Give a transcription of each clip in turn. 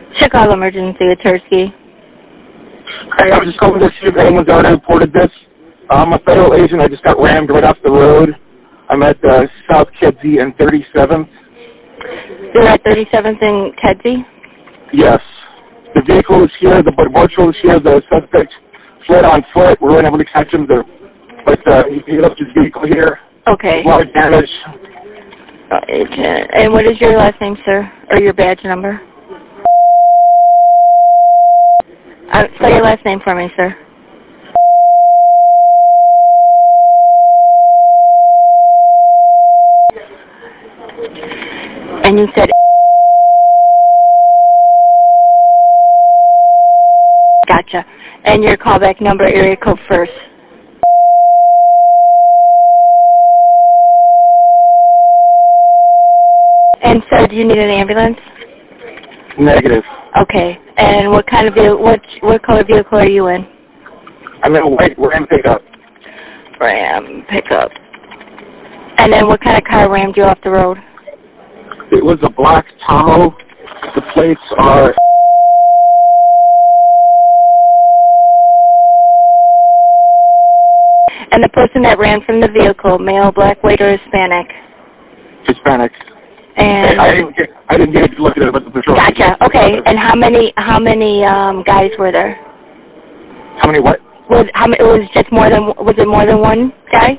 Chicago Emergency with Tursky. Hey, I was just calling to see if anyone's already reported this. I'm a federal agent. I just got rammed right off the road. I'm at South Kedzie and 37th. You're at 37th and Kedzie? Yes. The vehicle is here. The border patrol is here. The suspect fled on foot. We're unable to catch him. He left his vehicle here. Okay. A lot of damage. Agent. And what is your last name, sir? Or your badge number? Spell your last name for me, sir. And you said... Gotcha. And your callback number, area code first. And sir, do you need an ambulance? Negative. Okay. And what kind of vehicle, what color vehicle are you in? I'm in a white Ram pickup. Ram pickup. And then what kind of car rammed you off the road? It was a black Tahoe. The plates are... And the person that ran from the vehicle, male, black, white, or Hispanic? Hispanic. And I didn't get to look at it, but the patrol. Gotcha. Okay. And how many guys were there? How many what? Was it more than one guy?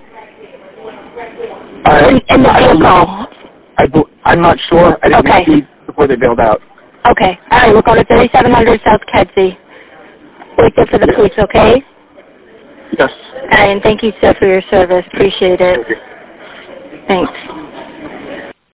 In the vehicle. I'm not sure. I didn't see before they bailed out. Okay. All right. We'll go to 3700 South Kedzie. Wait there for the police, okay? Yes. All right. And thank you, sir, for your service. Appreciate it. Thanks.